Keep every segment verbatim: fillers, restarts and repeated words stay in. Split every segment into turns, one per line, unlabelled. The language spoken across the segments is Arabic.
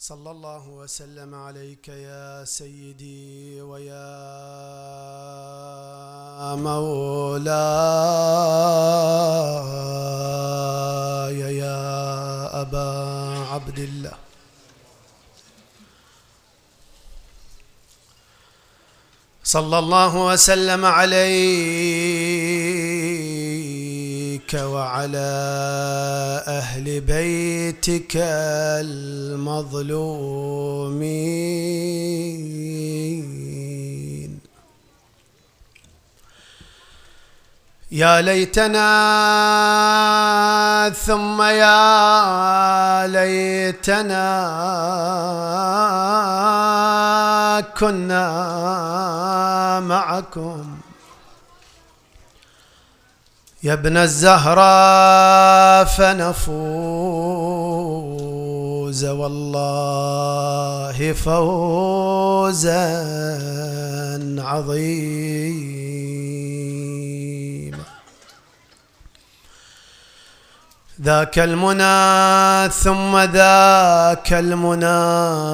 صلى الله وسلم عليك يا سيدي ويا مولاي يا أبا عبد الله. صلى الله وسلم عليك وعلى أهل بيتك المظلومين. يا ليتنا ثم يا ليتنا كنا معكم يا ابن الزهراء فنفوز والله فوزا عظيما. ذاك المنى ثم ذاك المنى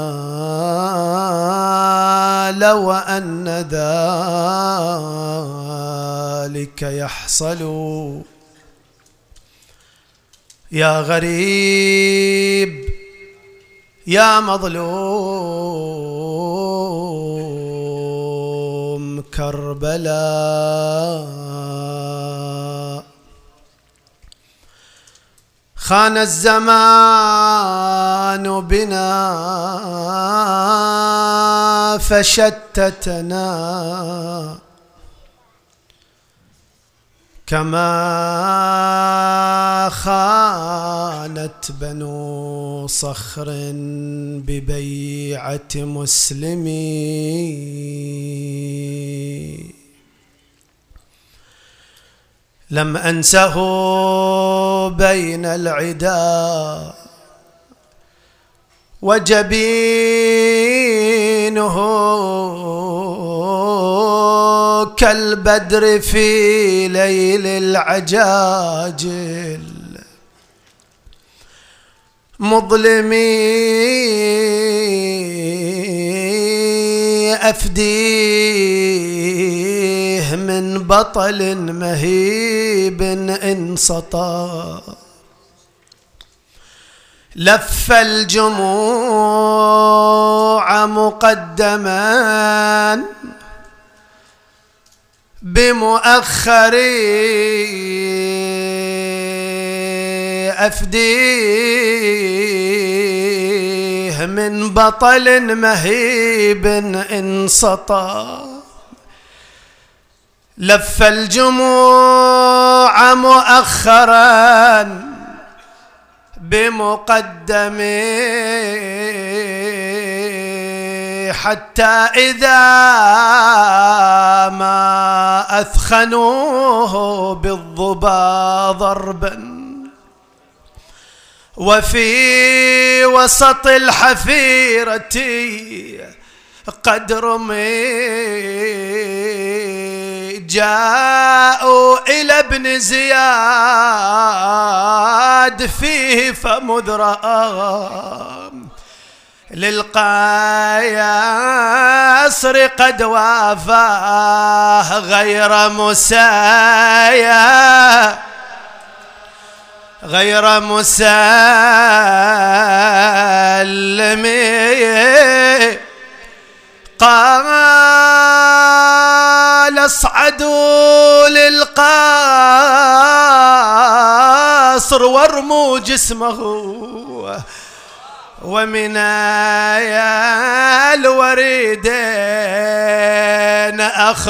لو أن ذلك يحصل يا غريب يا مظلوم كربلاء. خان الزمان بنا فشتتنا كما خانت بنو صخر ببيعة مسلمين. لم أنسه بين العدا وجبينه كالبدر في ليل العجاجل مظلمي أفديه من بطل مهيب انسطى. لف الجموع مقدما بمؤخر أفديه من بطل مهيب انسطى. لف الجموع مؤخرا بمقدمه حتى إذا ما أثخنوه بالظبا ضربا وفي وسط الحفيرة قد رمي جاءوا إلى ابن زياد فيه فمذرأ للقياصر قد وافاه غير مسايا غير مسلم. قال اصعدوا للقصر وارموا جسمه ومن الوريدين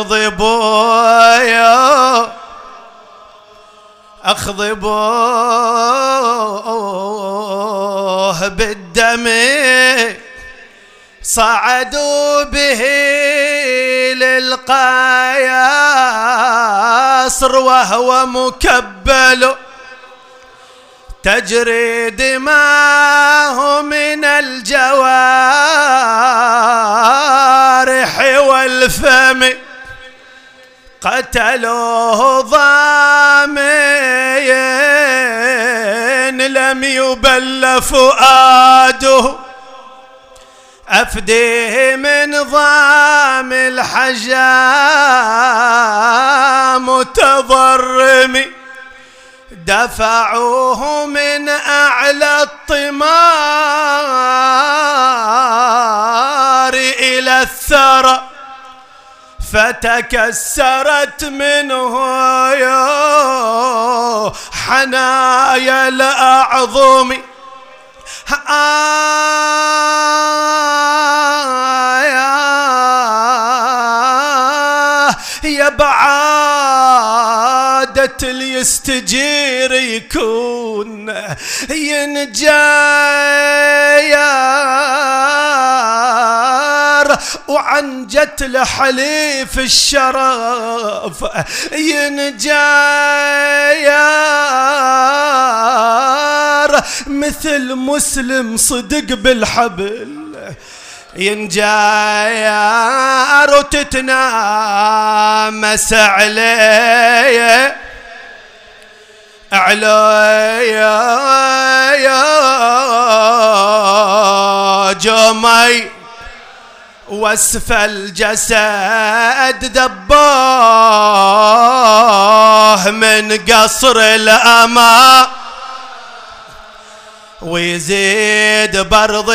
أخضبوا أخضبوه بالدم. صعدوا به للقياصر وهو مكبل تجري دماه من الجوارح والفم. قتلوه ضامين لم يبل فؤاده أفديه من ضام الحجام متضرمي، دفعوه من أعلى الطمار إلى الثرى، فتكسرت منه حنايا الأعظم. يا بعادة اللي يستجير يكون ينجاير، وعنجة الحليف الشرف ينجاير، مثل مسلم صدق بالحبل ينجاير، وتتنامس عليه عليه جمي، واسف الجسد دباه من قصر الأمان، ويزيد برض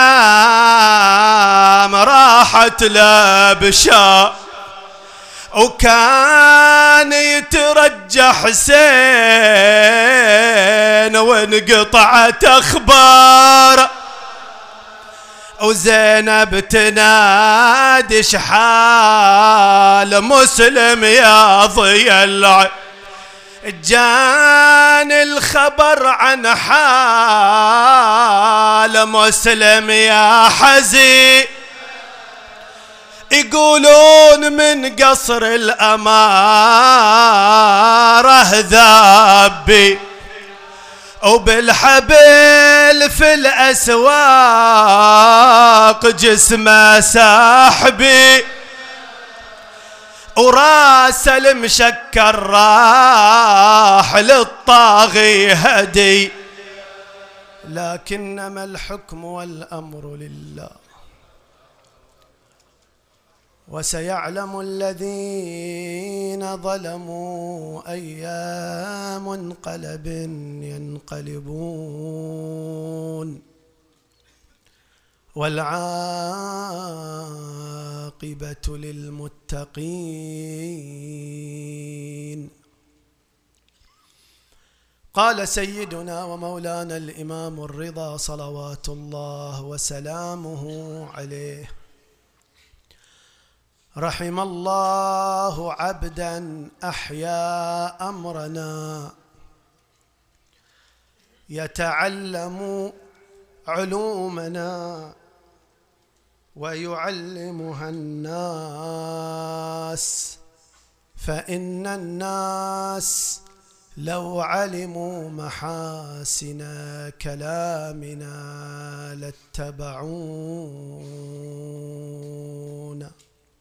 الشام راحت لبشا، وكان يترجى حسين وانقطعت اخبار، وزينب تنادي شحال مسلم يا ضيلع، جاني الخبر عن حال مسلم يا حزين، يقولون من قصر الأمارة ذابي، وبالحبل في الأسواق جسمه ساحبي، وراس المشكر راح للطاغي هدي، لكنما الحكم والأمر لله، وسيعلم الذين ظلموا أي منقلب ينقلبون، والعاقبة للمتقين. قال سيدنا ومولانا الإمام الرضا صلوات الله وسلامه عليه: رحم الله عبدا أحيا أمرنا، يتعلم علومنا ويعلمها الناس، فإن الناس لو علموا محاسن كلامنا لاتبعونا.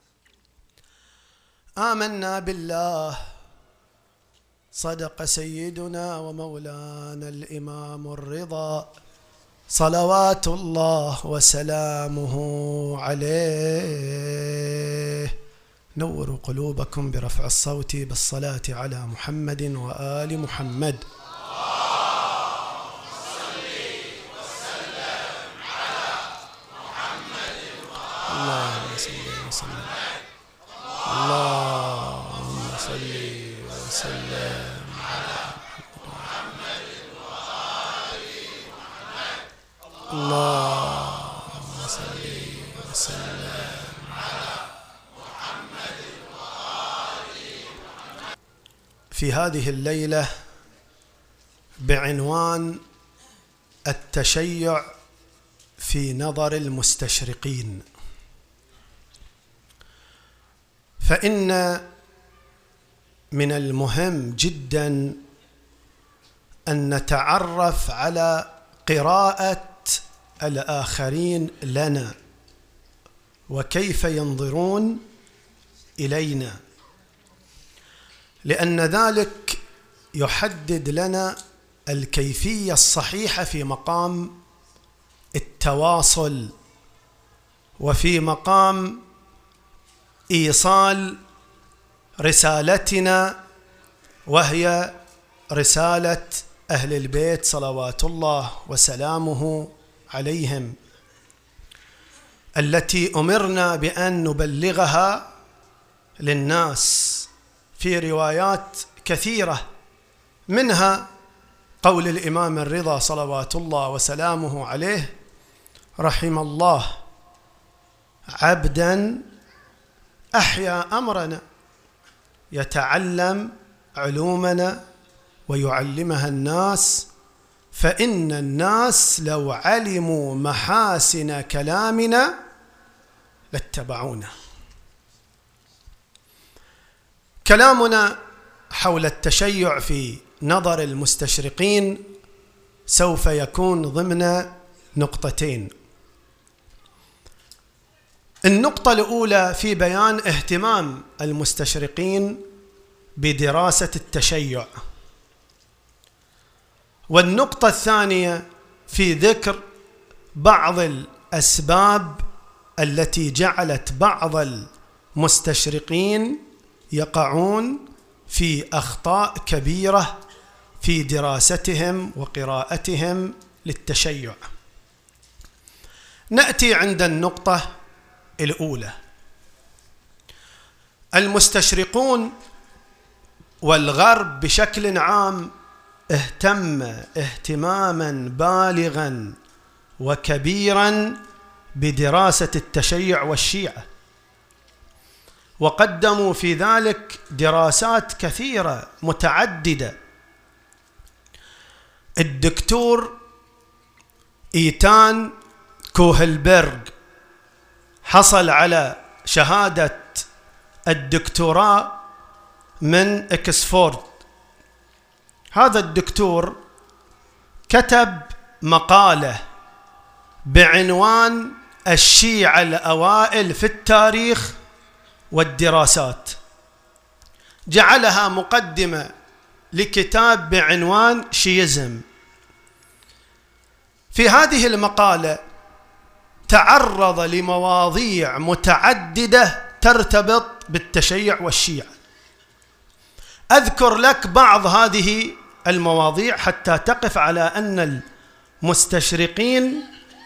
آمنا بالله، صدق سيدنا ومولانا الإمام الرضا صلوات الله وسلامه عليه. نوروا قلوبكم برفع الصوت بالصلاة على محمد وآل محمد. اللهم صل وسلم اللهم صل وسلم على محمد وآل محمد. اللهم صل وسلم على محمد وآل محمد. في هذه الليلة بعنوان التشيع في نظر المستشرقين، فإن من المهم جدا أن نتعرف على قراءة الآخرين لنا وكيف ينظرون إلينا، لأن ذلك يحدد لنا الكيفية الصحيحة في مقام التواصل وفي مقام إيصال رسالتنا، وهي رسالة أهل البيت صلوات الله وسلامه عليهم، التي أمرنا بأن نبلغها للناس في روايات كثيرة، منها قول الإمام الرضا صلوات الله وسلامه عليه: رحم الله عبدا أحيا أمرنا يتعلم علومنا ويعلمها الناس، فإن الناس لو علموا محاسن كلامنا لاتبعونا. كلامنا حول التشيع في نظر المستشرقين سوف يكون ضمن نقطتين. النقطة الأولى في بيان اهتمام المستشرقين بدراسة التشيع، والنقطة الثانية في ذكر بعض الأسباب التي جعلت بعض المستشرقين يقعون في أخطاء كبيرة في دراستهم وقراءتهم للتشيع. نأتي عند النقطة الأولى. المستشرقون والغرب بشكل عام اهتم اهتماما بالغا وكبيرا بدراسة التشيع والشيعة، وقدموا في ذلك دراسات كثيرة متعددة. الدكتور إيتان كوهلبرغ حصل على شهادة الدكتوراه من إكسفورد. هذا الدكتور كتب مقالة بعنوان الشيعة الأوائل في التاريخ والدراسات، جعلها مقدمة لكتاب بعنوان شيزم. في هذه المقالة تعرض لمواضيع متعددة ترتبط بالتشيع والشيعة. أذكر لك بعض هذه المواضيع حتى تقف على أن المستشرقين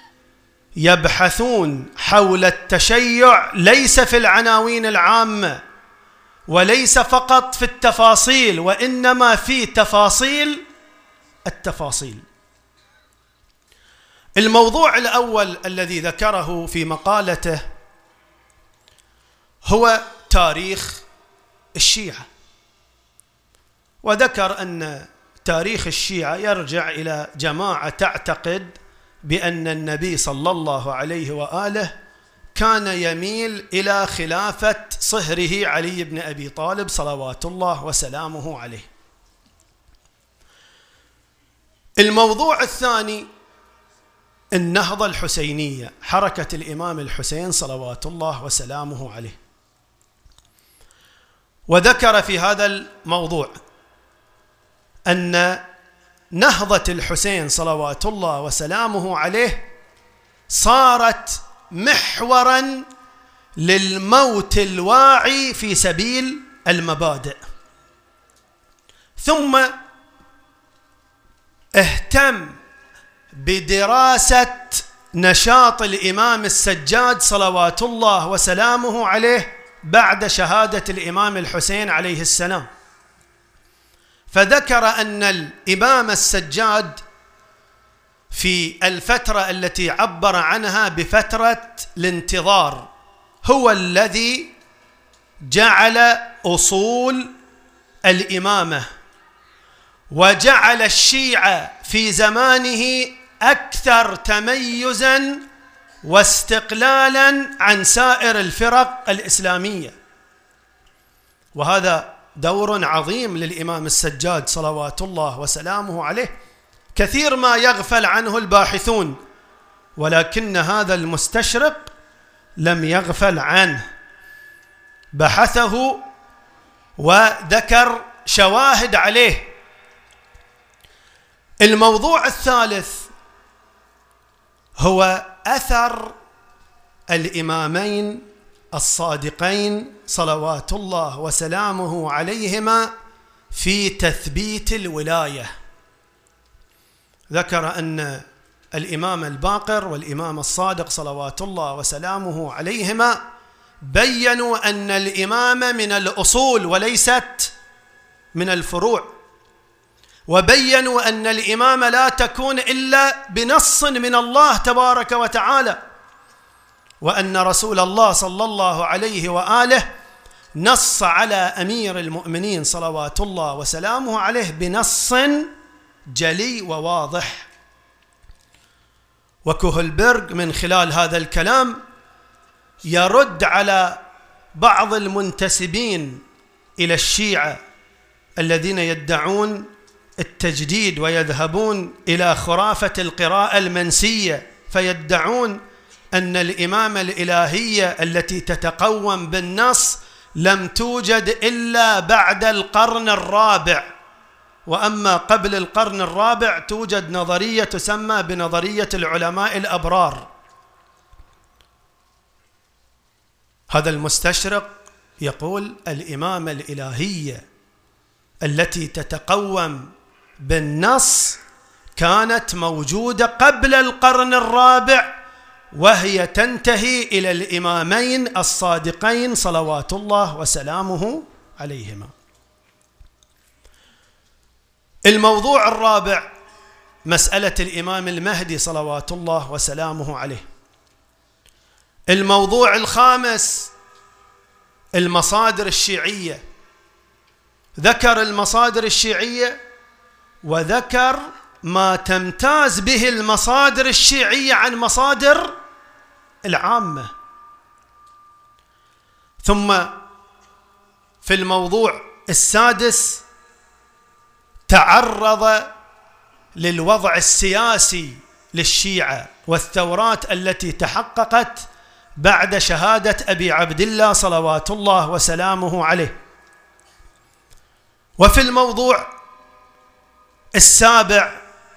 يبحثون حول التشيع ليس في العناوين العامة، وليس فقط في التفاصيل، وإنما في تفاصيل التفاصيل. الموضوع الأول الذي ذكره في مقالته هو تاريخ الشيعة، وذكر أن تاريخ الشيعة يرجع إلى جماعة تعتقد بأن النبي صلى الله عليه وآله كان يميل إلى خلافة صهره علي بن أبي طالب صلوات الله وسلامه عليه. الموضوع الثاني النهضة الحسينية، حركة الإمام الحسين صلوات الله وسلامه عليه، وذكر في هذا الموضوع أن نهضة الحسين صلوات الله وسلامه عليه صارت محوراً للموت الواعي في سبيل المبادئ. ثم اهتم بدراسة نشاط الإمام السجاد صلوات الله وسلامه عليه بعد شهادة الإمام الحسين عليه السلام، فذكر أن الإمام السجاد في الفترة التي عبر عنها بفترة الانتظار هو الذي جعل أصول الإمامة، وجعل الشيعة في زمانه أكثر تميزاً واستقلالاً عن سائر الفرق الإسلامية. وهذا دور عظيم للإمام السجاد صلوات الله وسلامه عليه، كثير ما يغفل عنه الباحثون، ولكن هذا المستشرق لم يغفل عنه، بحثه وذكر شواهد عليه. الموضوع الثالث هو أثر الإمامين الصادقين صلوات الله وسلامه عليهما في تثبيت الولاية. ذكر أن الإمام الباقر والإمام الصادق صلوات الله وسلامه عليهما بيّنوا أن الإمامة من الأصول وليست من الفروع، وبيّنوا أن الإمامة لا تكون إلا بنص من الله تبارك وتعالى، وأن رسول الله صلى الله عليه وآله نص على أمير المؤمنين صلوات الله وسلامه عليه بنص جلي وواضح. وكوهلبرغ من خلال هذا الكلام يرد على بعض المنتسبين إلى الشيعة الذين يدعون التجديد ويذهبون إلى خرافة القراءة المنسية، فيدعون أن الإمامة الإلهية التي تتقوم بالنص لم توجد إلا بعد القرن الرابع، وأما قبل القرن الرابع توجد نظرية تسمى بنظرية العلماء الأبرار. هذا المستشرق يقول الإمامة الإلهية التي تتقوم بالنص كانت موجودة قبل القرن الرابع، وهي تنتهي إلى الإمامين الصادقين صلوات الله وسلامه عليهما. الموضوع الرابع مسألة الإمام المهدي صلوات الله وسلامه عليه. الموضوع الخامس المصادر الشيعية. ذكر المصادر الشيعية وذكر ما تمتاز به المصادر الشيعية عن مصادر العامة. ثم في الموضوع السادس تعرض للوضع السياسي للشيعة والثورات التي تحققت بعد شهادة أبي عبد الله صلوات الله وسلامه عليه. وفي الموضوع السابع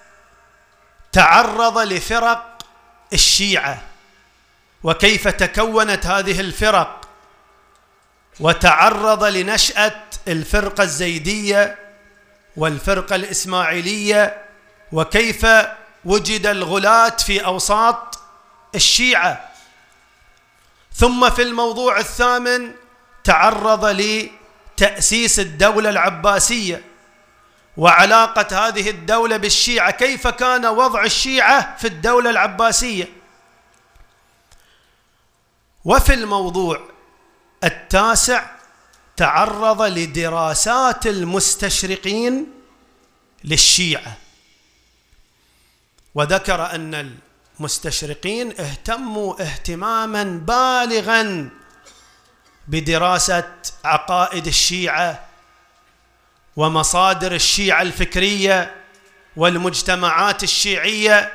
تعرض لفرق الشيعة وكيف تكونت هذه الفرق، وتعرض لنشأة الفرقة الزيدية والفرقة الإسماعيلية، وكيف وجد الغلاة في أوساط الشيعة. ثم في الموضوع الثامن تعرض لتأسيس الدولة العباسية وعلاقة هذه الدولة بالشيعة، كيف كان وضع الشيعة في الدولة العباسية. وفي الموضوع التاسع تعرض لدراسات المستشرقين للشيعة، وذكر أن المستشرقين اهتموا اهتماما بالغا بدراسة عقائد الشيعة ومصادر الشيعة الفكرية والمجتمعات الشيعية،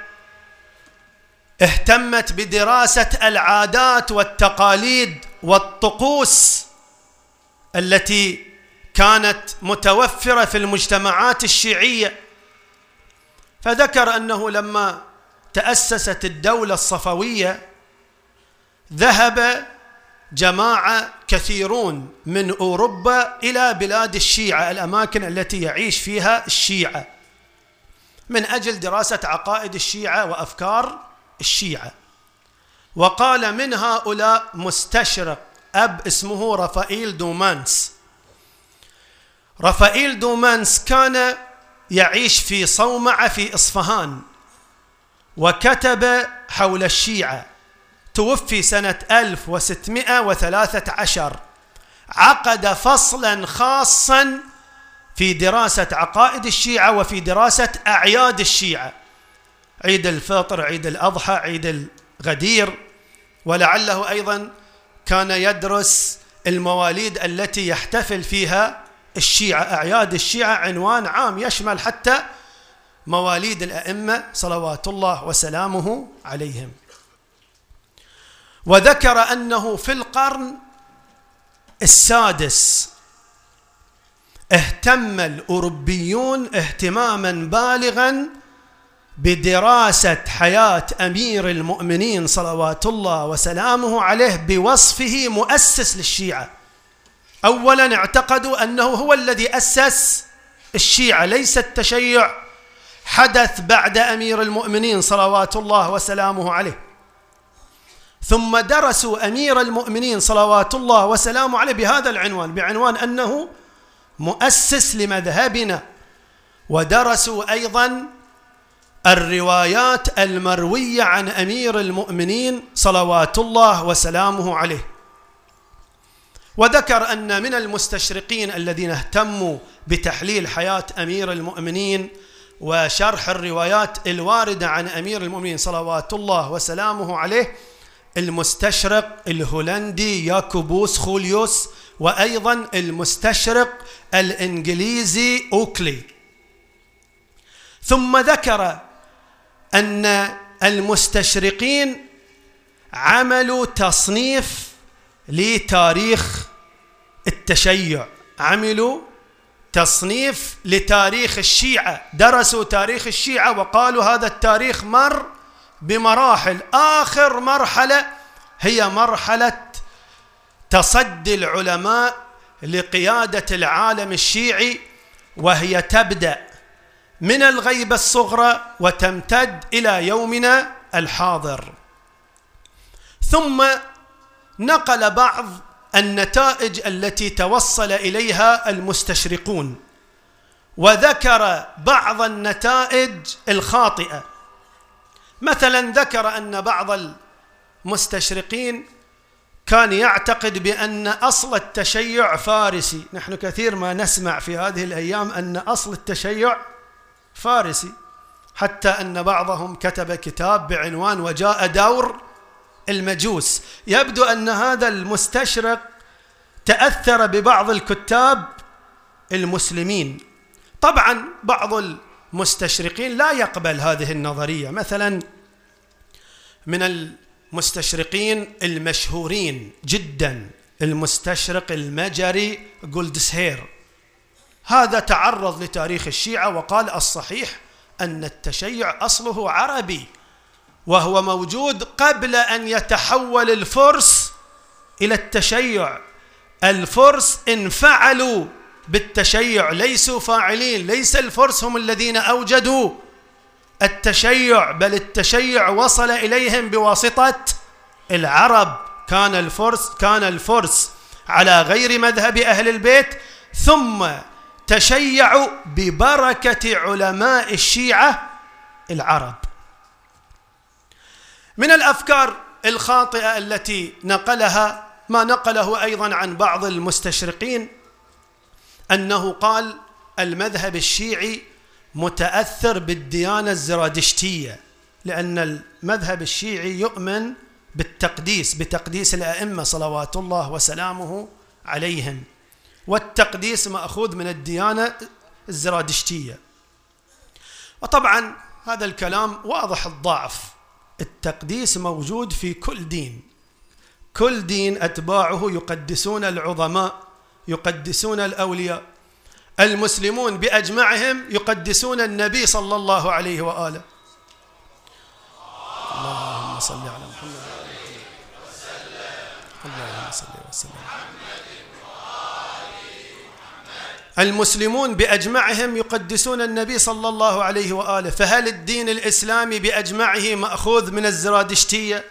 اهتمت بدراسة العادات والتقاليد والطقوس التي كانت متوفرة في المجتمعات الشيعية. فذكر أنه لما تأسست الدولة الصفوية ذهب جماعة كثيرون من أوروبا إلى بلاد الشيعة، الأماكن التي يعيش فيها الشيعة، من أجل دراسة عقائد الشيعة وأفكار الشيعة. وقال من هؤلاء مستشرق أب اسمه رافائيل دومانس. رافائيل دومانس كان يعيش في صومعة في إصفهان، وكتب حول الشيعة. توفي سنة ألف وستمائة وثلاثة عشر. عقد فصلا خاصا في دراسة عقائد الشيعة وفي دراسة أعياد الشيعة، عيد الفطر، عيد الأضحى، عيد الغدير، ولعله أيضا كان يدرس المواليد التي يحتفل فيها الشيعة. أعياد الشيعة عنوان عام يشمل حتى مواليد الأئمة صلوات الله وسلامه عليهم. وذكر أنه في القرن السادس اهتم الأوروبيون اهتماما بالغا بدراسة حياة أمير المؤمنين صلوات الله وسلامه عليه بوصفه مؤسس للشيعة. أولا اعتقدوا أنه هو الذي أسس الشيعة، ليس التشيع حدث بعد أمير المؤمنين صلوات الله وسلامه عليه. ثم درسوا أمير المؤمنين صلوات الله وسلامه عليه بهذا العنوان، بعنوان أنه مؤسس لمذهبنا. ودرسوا أيضا الروايات المروية عن أمير المؤمنين صلوات الله وسلامه عليه. وذكر أن من المستشرقين الذين اهتموا بتحليل حياة أمير المؤمنين وشرح الروايات الواردة عن أمير المؤمنين صلوات الله وسلامه عليه المستشرق الهولندي ياكوبوس خوليوس، وأيضا المستشرق الإنجليزي أوكلي. ثم ذكر أن المستشرقين عملوا تصنيف لتاريخ التشيع، عملوا تصنيف لتاريخ الشيعة، درسوا تاريخ الشيعة وقالوا هذا التاريخ مر بمراحل، آخر مرحلة هي مرحلة تصدي العلماء لقيادة العالم الشيعي، وهي تبدأ من الغيبة الصغرى وتمتد إلى يومنا الحاضر. ثم نقل بعض النتائج التي توصل إليها المستشرقون، وذكر بعض النتائج الخاطئة. مثلا ذكر أن بعض المستشرقين كان يعتقد بأن أصل التشيع فارسي. نحن كثير ما نسمع في هذه الأيام أن أصل التشيع فارسي، حتى أن بعضهم كتب كتاب بعنوان وجاء دور المجوس. يبدو أن هذا المستشرق تأثر ببعض الكتاب المسلمين. طبعا بعض المستشرقين لا يقبل هذه النظرية، مثلا من المستشرقين المشهورين جدا المستشرق المجري جولدسهير، هذا تعرض لتاريخ الشيعة وقال الصحيح أن التشيع أصله عربي، وهو موجود قبل أن يتحول الفرس إلى التشيع. الفرس انفعلوا بالتشيع، ليسوا فاعلين، ليس الفرس هم الذين أوجدوا التشيع، بل التشيع وصل إليهم بواسطة العرب. كان الفرس كان الفرس على غير مذهب أهل البيت، ثم تشيعوا ببركة علماء الشيعة العرب. من الأفكار الخاطئة التي نقلها ما نقله أيضا عن بعض المستشرقين، أنه قال المذهب الشيعي متأثر بالديانة الزرادشتية، لأن المذهب الشيعي يؤمن بالتقديس، بتقديس الأئمة صلوات الله وسلامه عليهم، والتقديس مأخوذ من الديانة الزرادشتية. وطبعا هذا الكلام واضح الضعف، التقديس موجود في كل دين، كل دين أتباعه يقدسون العظماء، يقدسون الأولياء. المسلمون بأجمعهم يقدسون النبي صلى الله عليه وآله. اللهم صل على محمد اللهم صل وسلم. المسلمون بأجمعهم يقدسون النبي صلى الله عليه وآله، فهل الدين الإسلامي بأجمعه مأخوذ من الزرادشتية؟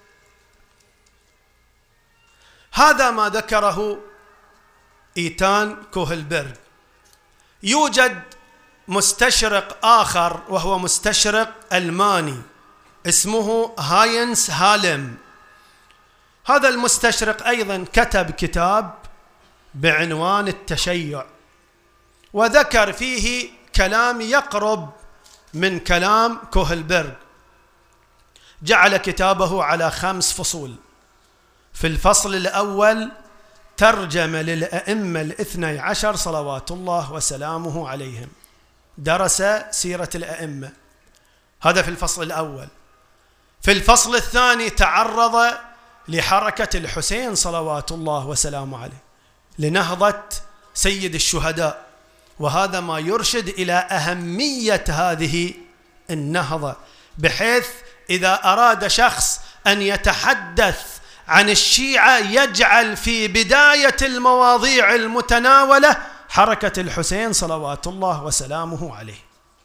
هذا ما ذكره إيتان كوهلبرغ. يوجد مستشرق آخر وهو مستشرق ألماني اسمه هاينس هالم. هذا المستشرق أيضا كتب كتاب بعنوان التشيع، وذكر فيه كلام يقرب من كلام كوهلبرغ. جعل كتابه على خمس فصول. في الفصل الأول ترجم للأئمة الاثني عشر صلوات الله وسلامه عليهم، درس سيرة الأئمة، هذا في الفصل الأول. في الفصل الثاني تعرض لحركة الحسين صلوات الله وسلامه عليه، لنهضة سيد الشهداء، وهذا ما يرشد إلى أهمية هذه النهضة، بحيث إذا أراد شخص أن يتحدث عن الشيعة يجعل في بداية المواضيع المتناولة حركة الحسين صلوات الله وسلامه عليه.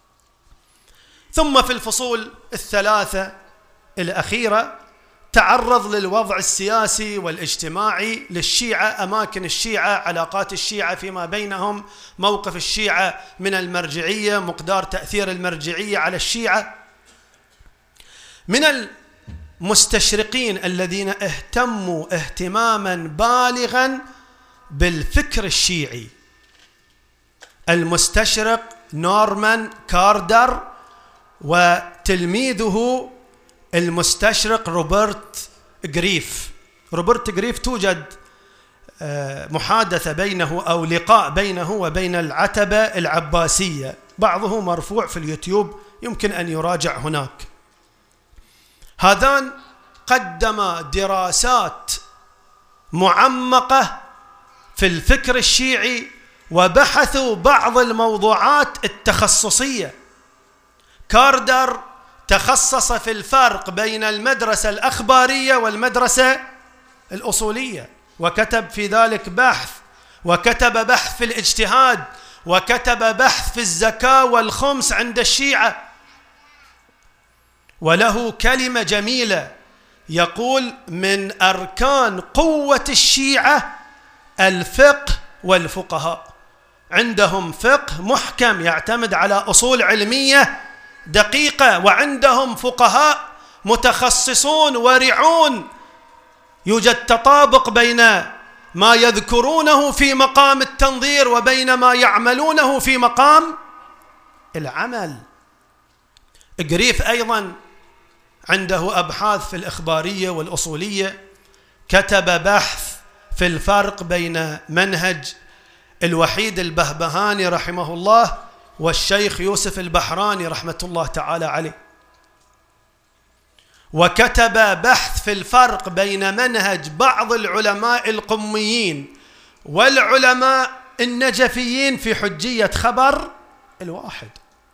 ثم في الفصول الثلاثة الأخيرة تعرض للوضع السياسي والاجتماعي للشيعة، أماكن الشيعة، علاقات الشيعة فيما بينهم، موقف الشيعة من المرجعية، مقدار تأثير المرجعية على الشيعة. من المستشرقين الذين اهتموا اهتماما بالغا بالفكر الشيعي المستشرق نورمان كاردر وتلميذه المستشرق روبرت غريف. روبرت غريف توجد محادثة بينه أو لقاء بينه وبين العتبة العباسية، بعضه مرفوع في اليوتيوب، يمكن أن يراجع هناك. هذان قدما دراسات معمقة في الفكر الشيعي وبحثوا بعض الموضوعات التخصصية. كاردر تخصص في الفرق بين المدرسة الأخبارية والمدرسة الأصولية، وكتب في ذلك بحث، وكتب بحث في الاجتهاد، وكتب بحث في الزكاة والخمس عند الشيعة. وله كلمة جميلة يقول: من أركان قوة الشيعة الفقه والفقهاء. عندهم فقه محكم يعتمد على أصول علمية دقيقة، وعندهم فقهاء متخصصون ورعون، يوجد تطابق بين ما يذكرونه في مقام التنظير وبين ما يعملونه في مقام العمل. غريف أيضا عنده أبحاث في الإخبارية والأصولية، كتب بحث في الفرق بين منهج الوحيد البهبهاني رحمه الله والشيخ يوسف البحراني رحمة الله تعالى عليه، وكتب بحث في الفرق بين منهج بعض العلماء القميين والعلماء النجفيين في حجية خبر الواحد.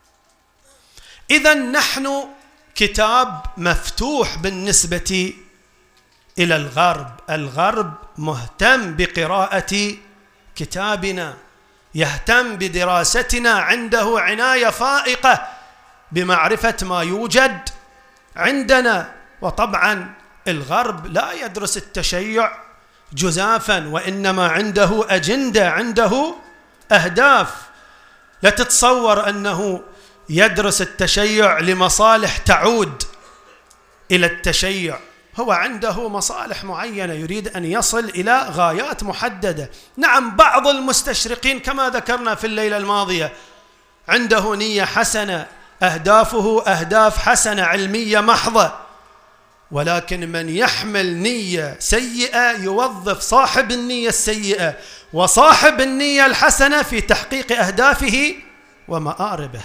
إذن نحن كتاب مفتوح بالنسبة إلى الغرب. الغرب مهتم بقراءة كتابنا، يهتم بدراستنا، عنده عناية فائقة بمعرفة ما يوجد عندنا. وطبعا الغرب لا يدرس التشيع جزافا، وإنما عنده أجندة، عنده أهداف. لا تتصور أنه يدرس التشيع لمصالح تعود إلى التشيع، هو عنده مصالح معينة يريد أن يصل إلى غايات محددة. نعم، بعض المستشرقين كما ذكرنا في الليلة الماضية عنده نية حسنة، أهدافه أهداف حسنة علمية محضة، ولكن من يحمل نية سيئة يوظف صاحب النية السيئة وصاحب النية الحسنة في تحقيق أهدافه ومآربه.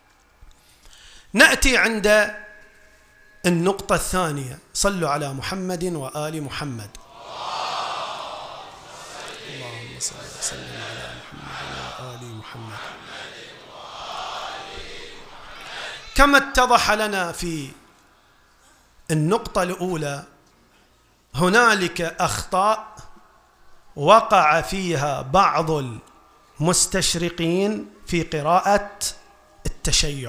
نأتي عند النقطة الثانية. صلوا على محمد وآل محمد. اللهم صل وسلم على محمد وآل محمد. كما اتضح لنا في النقطة الأولى، هنالك أخطاء وقع فيها بعض المستشرقين في قراءة التشيع،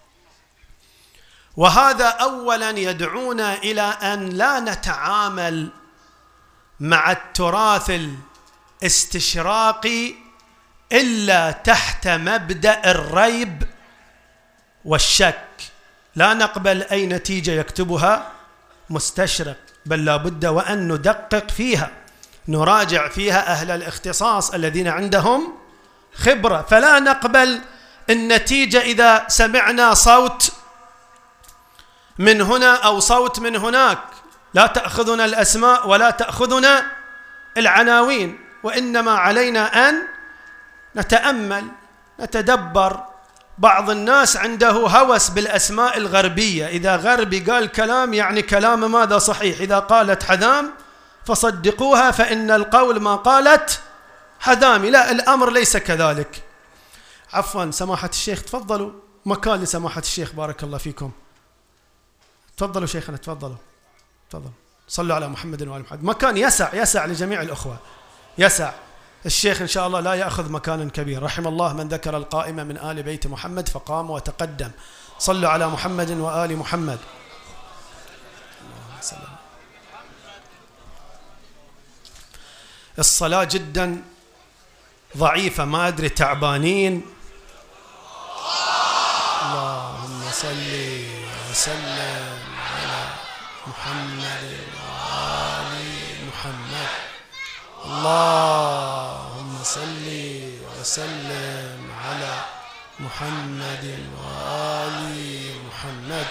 وهذا أولا يدعونا إلى أن لا نتعامل مع التراث الاستشراقي إلا تحت مبدأ الريب والشك. لا نقبل أي نتيجة يكتبها مستشرق، بل لا بد وأن ندقق فيها، نراجع فيها أهل الاختصاص الذين عندهم خبرة. فلا نقبل النتيجة إذا سمعنا صوت من هنا أو صوت من هناك، لا تأخذنا الأسماء ولا تأخذنا العناوين، وإنما علينا أن نتأمل نتدبر. بعض الناس عنده هوس بالأسماء الغربية، إذا غربي قال كلام يعني كلام ماذا صحيح، إذا قالت حذام فصدقوها فإن القول ما قالت حذامي. لا، الأمر ليس كذلك. عفوا سماحة الشيخ، تفضلوا مكان لسماحة الشيخ بارك الله فيكم. تفضلوا شيخنا تفضلوا تفضلوا. صلوا على محمد وآل محمد. مكان يسع يسع لجميع الأخوة يسع. الشيخ إن شاء الله لا يأخذ مكان كبير. رحم الله من ذكر القائمة من آل بيت محمد فقام وتقدم. صلوا على محمد وآل محمد. الصلاة جدا ضعيفة ما أدري تعبانين. اللهم صل وسلم على محمد وآل محمد. اللهم صل وسلم على محمد وآل محمد.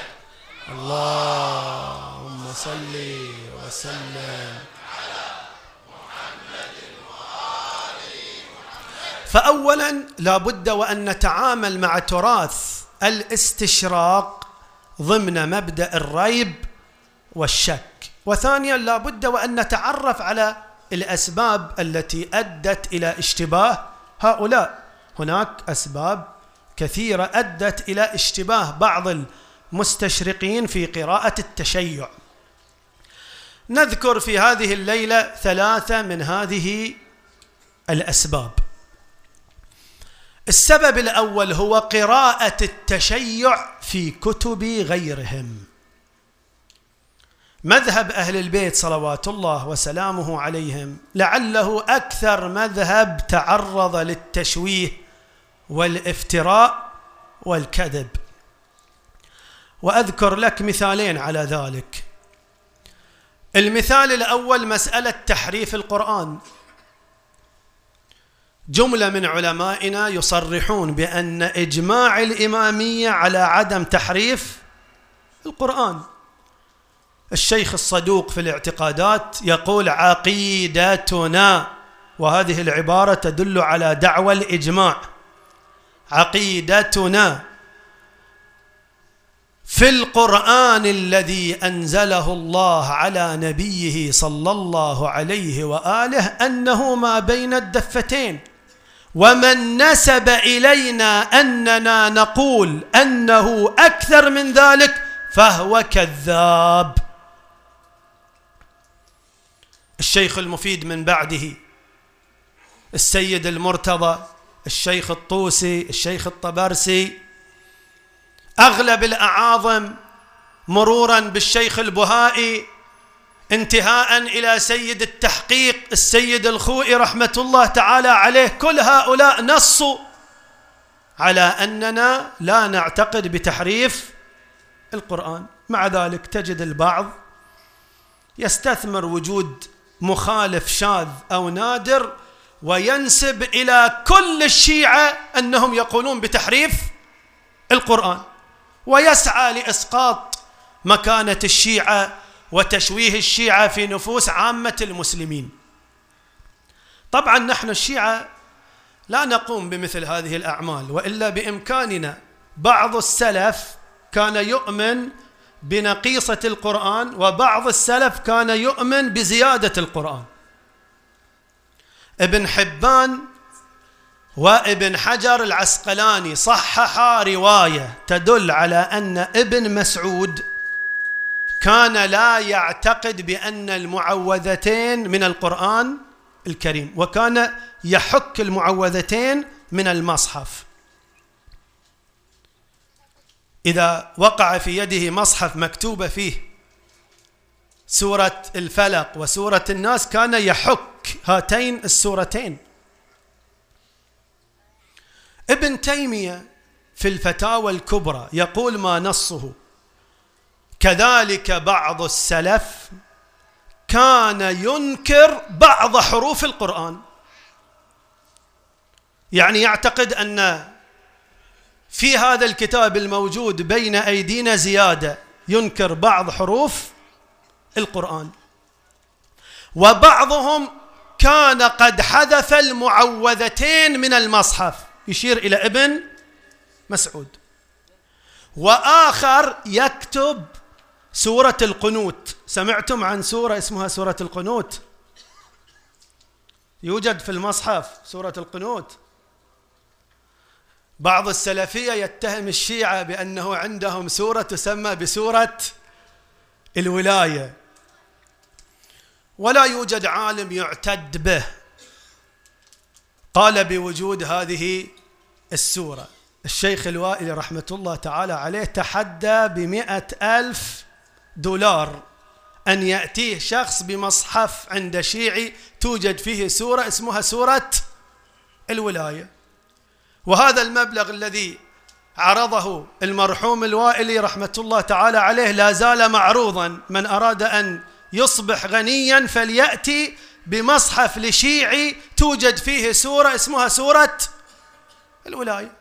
اللهم صل وسلم على محمد وآل محمد. فأولا لا بد وأن نتعامل مع تراث الاستشراق ضمن مبدأ الريب والشك. وثانيا لا بد وأن نتعرف على الأسباب التي أدت إلى اشتباه هؤلاء. هناك أسباب كثيرة أدت إلى اشتباه بعض المستشرقين في قراءة التشيع. نذكر في هذه الليلة ثلاثة من هذه الأسباب. السبب الأول هو قراءة التشيع في كتب غيرهم. مذهب أهل البيت صلوات الله وسلامه عليهم لعله أكثر مذهب تعرض للتشويه والافتراء والكذب. وأذكر لك مثالين على ذلك. المثال الأول مسألة تحريف القرآن. جملة من علمائنا يصرحون بأن إجماع الإمامية على عدم تحريف القرآن. الشيخ الصدوق في الاعتقادات يقول عقيدتنا، وهذه العبارة تدل على دعوى الإجماع. عقيدتنا في القرآن الذي أنزله الله على نبيه صلى الله عليه وآله أنه ما بين الدفتين، ومن نسب إلينا أننا نقول أنه أكثر من ذلك فهو كذاب. الشيخ المفيد من بعده، السيد المرتضى، الشيخ الطوسي، الشيخ الطبرسي، أغلب الأعاظم مرورا بالشيخ البهائي انتهاء إلى سيد التحقيق السيد الخوئي رحمة الله تعالى عليه، كل هؤلاء نصوا على أننا لا نعتقد بتحريف القرآن. مع ذلك تجد البعض يستثمر وجود مخالف شاذ أو نادر وينسب إلى كل الشيعة أنهم يقولون بتحريف القرآن، ويسعى لإسقاط مكانة الشيعة وتشويه الشيعة في نفوس عامة المسلمين. طبعا نحن الشيعة لا نقوم بمثل هذه الأعمال، وإلا بإمكاننا. بعض السلف كان يؤمن بنقيصة القرآن، وبعض السلف كان يؤمن بزيادة القرآن. ابن حبان وابن حجر العسقلاني صححا رواية تدل على أن ابن مسعود كان لا يعتقد بأن المعوذتين من القرآن الكريم، وكان يحك المعوذتين من المصحف. إذا وقع في يده مصحف مكتوبة فيه سورة الفلق وسورة الناس كان يحك هاتين السورتين. ابن تيمية في الفتاوى الكبرى يقول ما نصه: كذلك بعض السلف كان ينكر بعض حروف القرآن، يعني يعتقد أن في هذا الكتاب الموجود بين أيدينا زيادة، ينكر بعض حروف القرآن. وبعضهم كان قد حذف المعوذتين من المصحف، يشير إلى ابن مسعود. وآخر يكتب سورة القنوت. سمعتم عن سورة اسمها سورة القنوت؟ يوجد في المصحف سورة القنوت. بعض السلفية يتهم الشيعة بأنه عندهم سورة تسمى بسورة الولاية، ولا يوجد عالم يعتد به قال بوجود هذه السورة. الشيخ الوائلي رحمة الله تعالى عليه تحدى بمئة ألف دولار أن يأتيه شخص بمصحف عند شيعي توجد فيه سورة اسمها سورة الولاية، وهذا المبلغ الذي عرضه المرحوم الوائلي رحمة الله تعالى عليه لا زال معروضا. من أراد أن يصبح غنيا فليأتي بمصحف لشيعي توجد فيه سورة اسمها سورة الولاية.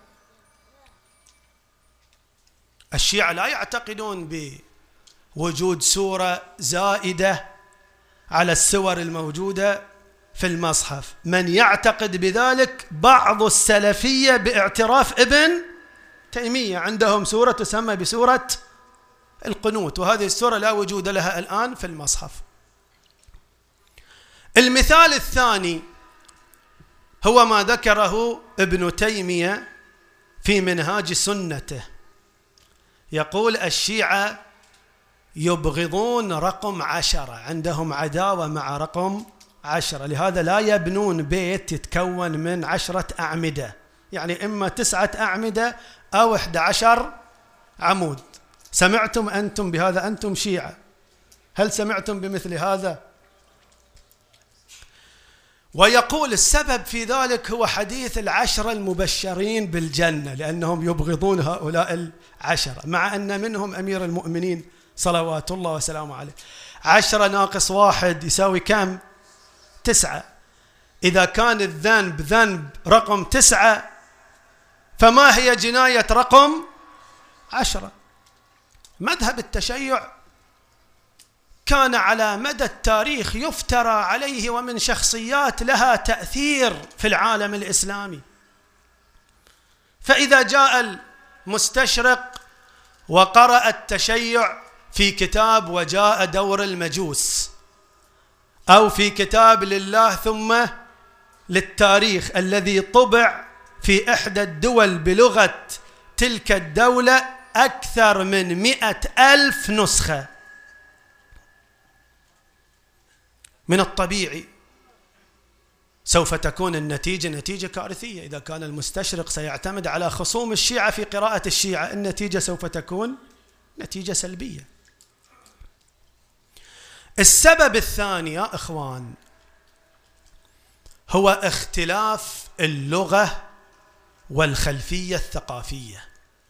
الشيعة لا يعتقدون بوجود سورة زائدة على السور الموجودة في المصحف. من يعتقد بذلك بعض السلفية باعتراف ابن تيمية، عندهم سورة تسمى بسورة القنوت، وهذه السورة لا وجود لها الآن في المصحف. المثال الثاني هو ما ذكره ابن تيمية في منهاج سنته، يقول الشيعة يبغضون رقم عشرة، عندهم عداوة مع رقم عشرة، لهذا لا يبنون بيت يتكون من عشرة أعمدة، يعني إما تسعة أعمدة أو إحدى عشر عمود. سمعتم أنتم بهذا؟ أنتم شيعة، هل سمعتم بمثل هذا؟ ويقول السبب في ذلك هو حديث العشرة المبشرين بالجنة، لأنهم يبغضون هؤلاء العشرة، مع أن منهم أمير المؤمنين صلوات الله وسلامه عليه. عشرة ناقص واحد يساوي كم؟ تسعة. إذا كان الذنب ذنب رقم تسعة فما هي جناية رقم عشرة؟ مذهب التشيع كان على مدى التاريخ يفترى عليه ومن شخصيات لها تأثير في العالم الإسلامي. فإذا جاء المستشرق وقرأ التشيع في كتاب وجاء دور المجوس، أو في كتاب لله ثم للتاريخ الذي طبع في إحدى الدول بلغة تلك الدولة أكثر من مئة ألف نسخة، من الطبيعي سوف تكون النتيجة نتيجة كارثية. إذا كان المستشرق سيعتمد على خصوم الشيعة في قراءة الشيعة، النتيجة سوف تكون نتيجة سلبية. السبب الثاني يا إخوان هو اختلاف اللغة والخلفية الثقافية.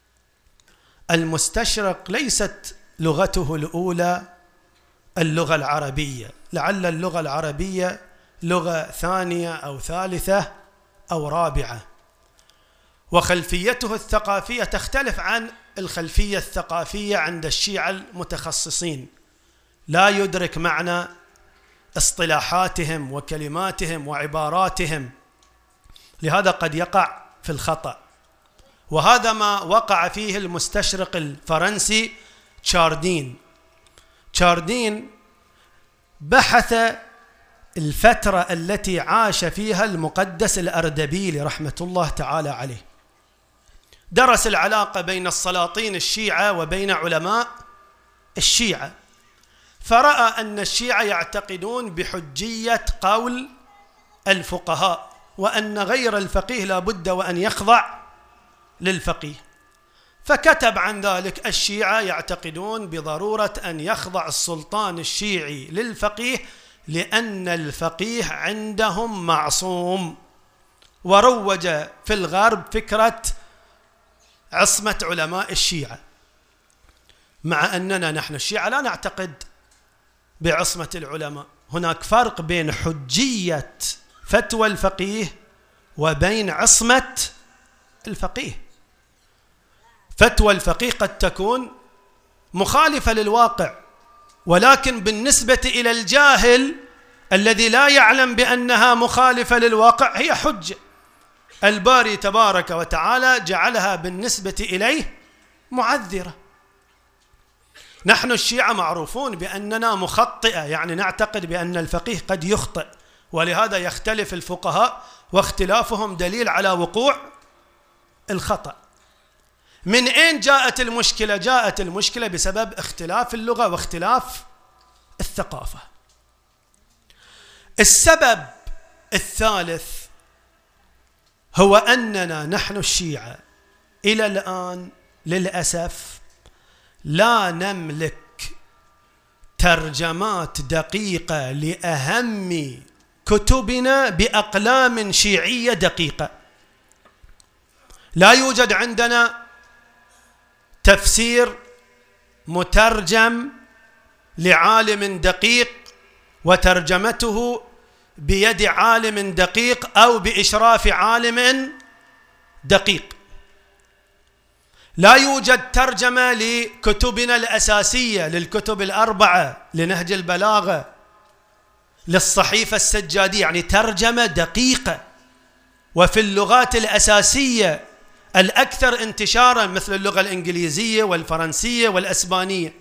المستشرق ليست لغته الأولى اللغة العربية، لعل اللغة العربية لغة ثانية أو ثالثة أو رابعة، وخلفيته الثقافية تختلف عن الخلفية الثقافية عند الشيعة المتخصصين، لا يدرك معنى اصطلاحاتهم وكلماتهم وعباراتهم، لهذا قد يقع في الخطأ. وهذا ما وقع فيه المستشرق الفرنسي تشاردين. تشاردين بحث الفترة التي عاش فيها المقدس الأردبيلي رحمة الله تعالى عليه، درس العلاقة بين السلاطين الشيعة وبين علماء الشيعة، فرأى أن الشيعة يعتقدون بحجية قول الفقهاء، وأن غير الفقيه لا بد وأن يخضع للفقيه، فكتب عن ذلك الشيعة يعتقدون بضرورة أن يخضع السلطان الشيعي للفقيه لأن الفقيه عندهم معصوم، وروج في الغرب فكرة عصمة علماء الشيعة، مع أننا نحن الشيعة لا نعتقد بعصمة العلماء. هناك فرق بين حجية فتوى الفقيه وبين عصمة الفقيه. فتوى الفقيه قد تكون مخالفة للواقع، ولكن بالنسبة إلى الجاهل الذي لا يعلم بأنها مخالفة للواقع هي حجة. الباري تبارك وتعالى جعلها بالنسبة إليه معذرة. نحن الشيعة معروفون بأننا مخطئة، يعني نعتقد بأن الفقيه قد يخطئ، ولهذا يختلف الفقهاء، واختلافهم دليل على وقوع الخطأ. من أين جاءت المشكلة؟ جاءت المشكلة بسبب اختلاف اللغة واختلاف الثقافة. السبب الثالث هو أننا نحن الشيعة إلى الآن للأسف لا نملك ترجمات دقيقة لأهم كتبنا بأقلام شيعية دقيقة. لا يوجد عندنا تفسير مترجم لعالم دقيق وترجمته بيد عالم دقيق أو بإشراف عالم دقيق. لا يوجد ترجمة لكتبنا الأساسية، للكتب الأربعة، لنهج البلاغة، للصحيفة السجادية، يعني ترجمة دقيقة. وفي اللغات الأساسية الأكثر انتشارا مثل اللغة الإنجليزية والفرنسية والأسبانية،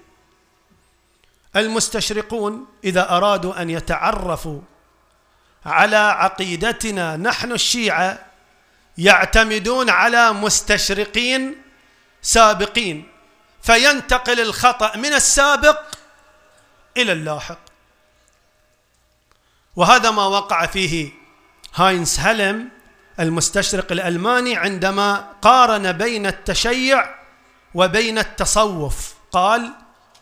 المستشرقون إذا أرادوا أن يتعرفوا على عقيدتنا نحن الشيعة يعتمدون على مستشرقين سابقين، فينتقل الخطأ من السابق إلى اللاحق. وهذا ما وقع فيه هاينز هلم المستشرق الألماني عندما قارن بين التشيع وبين التصوف. قال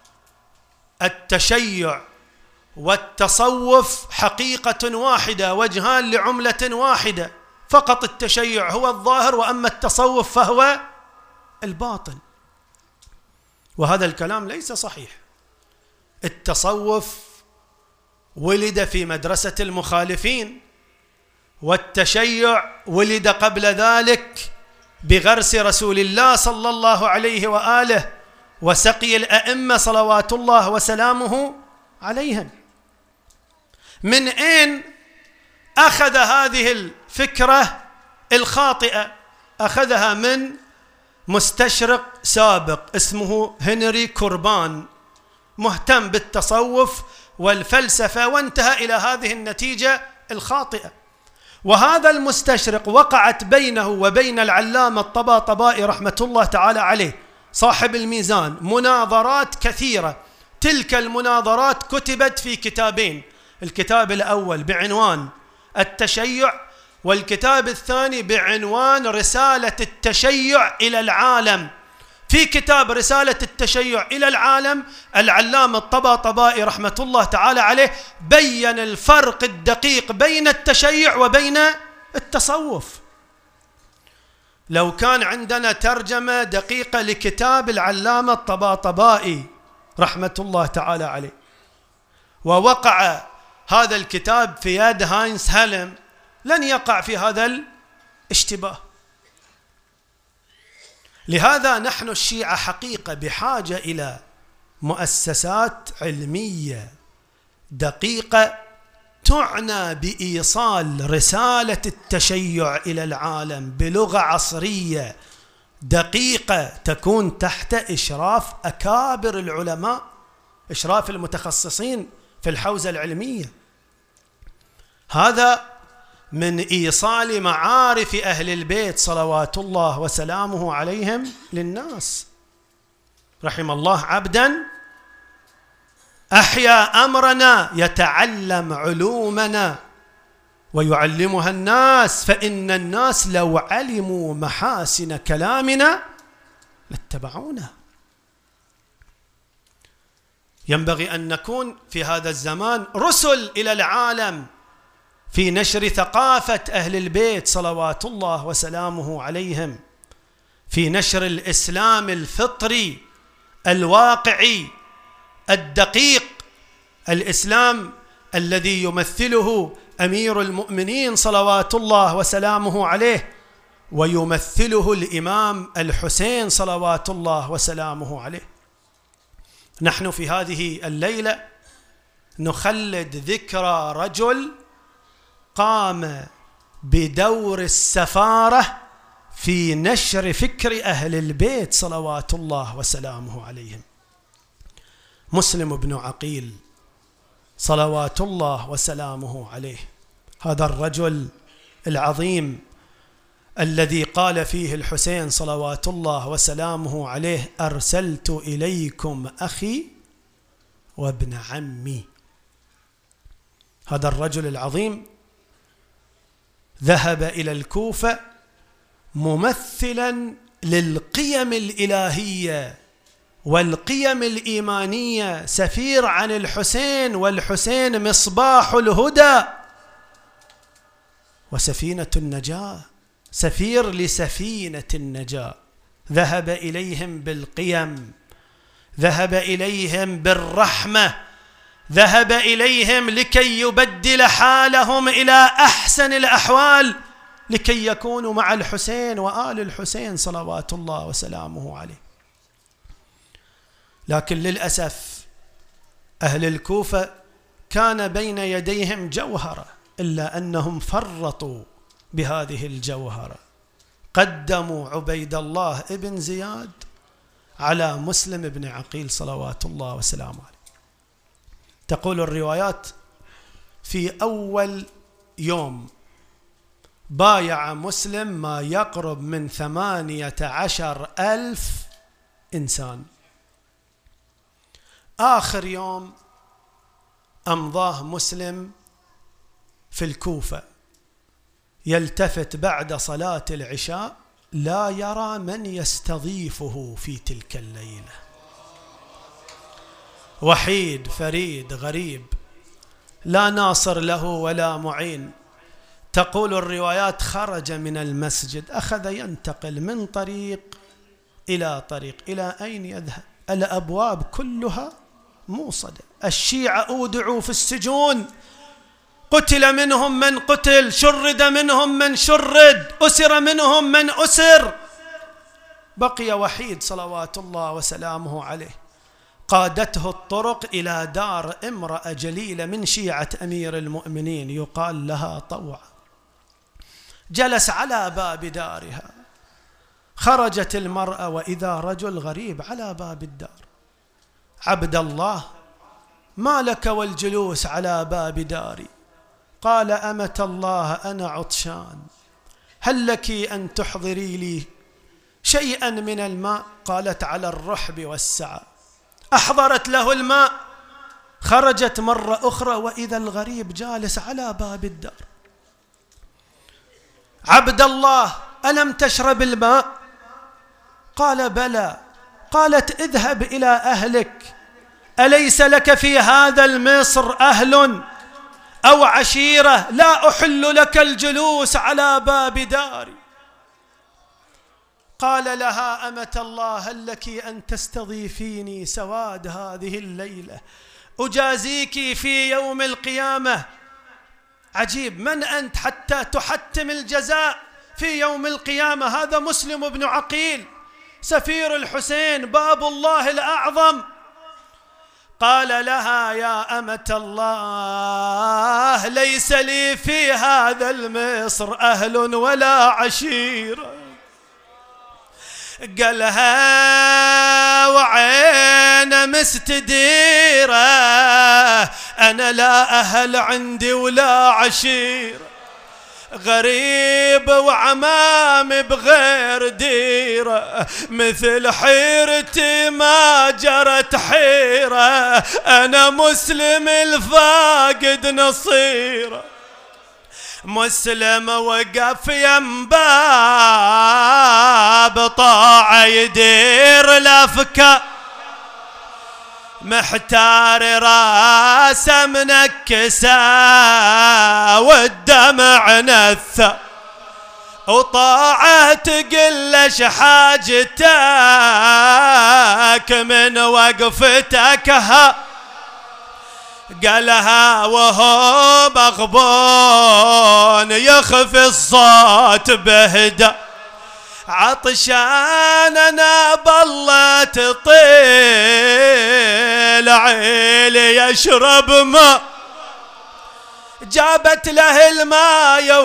التشيع والتصوف حقيقة واحدة، وجهان لعملة واحدة، فقط التشيع هو الظاهر وأما التصوف فهو الباطن. وهذا الكلام ليس صحيح. التصوف ولد في مدرسة المخالفين، والتشيع ولد قبل ذلك بغرس رسول الله صلى الله عليه وآله وسقي الأئمة صلوات الله وسلامه عليهم. من أين أخذ هذه الفكرة الخاطئة؟ أخذها من مستشرق سابق اسمه هنري كوربان، مهتم بالتصوف والفلسفة، وانتهى إلى هذه النتيجة الخاطئة. وهذا المستشرق وقعت بينه وبين العلامة الطباطبائي رحمة الله تعالى عليه صاحب الميزان مناظرات كثيرة. تلك المناظرات كتبت في كتابين، الكتاب الأول بعنوان التشيع، والكتاب الثاني بعنوان رسالة التشيع إلى العالم. في كتاب رسالة التشيع إلى العالم العلامة الطباطبائي رحمة الله تعالى عليه بيّن الفرق الدقيق بين التشيع وبين التصوف. لو كان عندنا ترجمة دقيقة لكتاب العلامة الطباطبائي رحمة الله تعالى عليه، ووقع هذا الكتاب في يد هاينز هلم، لن يقع في هذا الاشتباه. لهذا نحن الشيعة حقيقة بحاجة إلى مؤسسات علمية دقيقة تعنى بإيصال رسالة التشيع إلى العالم بلغة عصرية دقيقة تكون تحت إشراف أكابر العلماء، إشراف المتخصصين في الحوزة العلمية. هذا من إيصال معارف أهل البيت صلوات الله وسلامه عليهم للناس. رحم الله عبدا أحيا أمرنا يتعلم علومنا ويعلمها الناس، فإن الناس لو علموا محاسن كلامنا لاتبعونا. ينبغي أن نكون في هذا الزمان رسل إلى العالم في نشر ثقافة أهل البيت صلوات الله وسلامه عليهم، في نشر الإسلام الفطري الواقعي الدقيق، الإسلام الذي يمثله أمير المؤمنين صلوات الله وسلامه عليه، ويمثله الإمام الحسين صلوات الله وسلامه عليه. نحن في هذه الليلة نخلد ذكرى رجل قام بدور السفارة في نشر فكر أهل البيت صلوات الله وسلامه عليهم، مسلم بن عقيل صلوات الله وسلامه عليه. هذا الرجل العظيم الذي قال فيه الحسين صلوات الله وسلامه عليه: أرسلت إليكم أخي وابن عمي. هذا الرجل العظيم ذهب إلى الكوفة ممثلا للقيم الإلهية والقيم الإيمانية، سفير عن الحسين، والحسين مصباح الهدى وسفينة النجاة، سفير لسفينة النجاة. ذهب إليهم بالقيم، ذهب إليهم بالرحمة، ذهب إليهم لكي يبدل حالهم إلى أحسن الأحوال، لكي يكونوا مع الحسين وآل الحسين صلوات الله وسلامه عليه. لكن للأسف أهل الكوفة كان بين يديهم جوهرة، إلا أنهم فرطوا بهذه الجوهرة، قدموا عبيد الله ابن زياد على مسلم بن عقيل صلوات الله وسلامه عليه. تقول الروايات: في أول يوم بايع مسلم ما يقرب من ثمانية عشر ألف إنسان. آخر يوم أمضاه مسلم في الكوفة، يلتفت بعد صلاة العشاء لا يرى من يستضيفه في تلك الليلة، وحيد فريد غريب، لا ناصر له ولا معين. تقول الروايات: خرج من المسجد، أخذ ينتقل من طريق إلى طريق. إلى أين يذهب؟ الأبواب كلها موصدة، الشيعة أودعوا في السجون، قتل منهم من قتل، شرد منهم من شرد، أسر منهم من أسر. بقي وحيد صلوات الله وسلامه عليه. قادته الطرق إلى دار امرأة جليلة من شيعة أمير المؤمنين يقال لها طوعة. جلس على باب دارها، خرجت المرأة وإذا رجل غريب على باب الدار: عبد الله، ما لك والجلوس على باب داري؟ قال: أمة الله، أنا عطشان، هل لك أن تحضري لي شيئا من الماء؟ قالت: على الرحب والسعة. أحضرت له الماء، خرجت مرة أخرى وإذا الغريب جالس على باب الدار: عبد الله، ألم تشرب الماء؟ قال: بلى. قالت: اذهب إلى أهلك، أليس لك في هذا المصر أهل أو عشيرة؟ لا أحل لك الجلوس على باب داري. قال لها: أمة الله، هل لك أن تستضيفيني سواد هذه الليلة، أجازيك في يوم القيامة؟ عجيب، من أنت حتى تحتم الجزاء في يوم القيامة؟ هذا مسلم بن عقيل سفير الحسين، باب الله الأعظم. قال لها: يا أمة الله، ليس لي في هذا المصر أهل ولا عشيرة. قالها وعين مستديرة: أنا لا أهل عندي ولا عشيرة، غريب وعمامي بغير ديرة، مثل حيرتي ما جرت حيرة، أنا مسلم الفاقد نصيرة. مسلم وقف ينباب طاعة يدير الأفكار، محتار راسه منكسة والدمع نثى، وطاعة تقلش حاجتك من وقفتك ها. قالها وهو مغبون يخفي الصوت بهدى: عطشان انا بالله تطيل عيلي يشرب ماء. جابت له الماء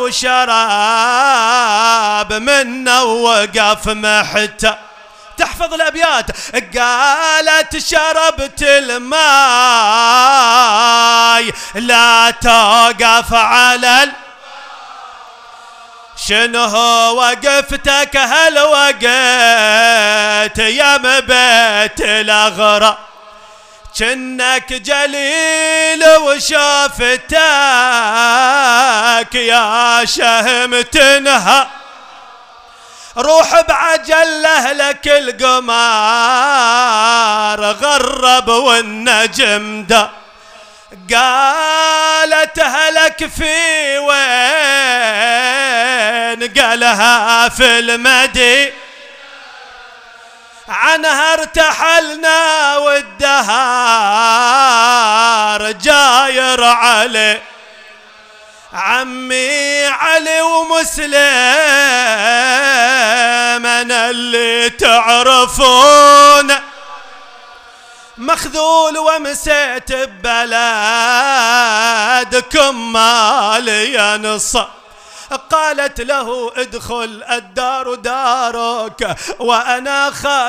وشراب منه وقف محتى. تحفظ الأبيات: قالت شربت الماء لا توقف على ال... شنو وقفتك هالوقت يا مبيت الأغرى، جنك جليل وشافتك يا شهم تنهى، روح بعجل لأهلك القمار غرب والنجم دا، قالت هلك في وين، قالها في المدي، عنها ارتحلنا والدهار جاير علي، عمي علي ومسلم انا اللي تعرفون، مخذول ومسيت ببلادكم مالي ينصى، قالت له ادخل الدار دارك وأنا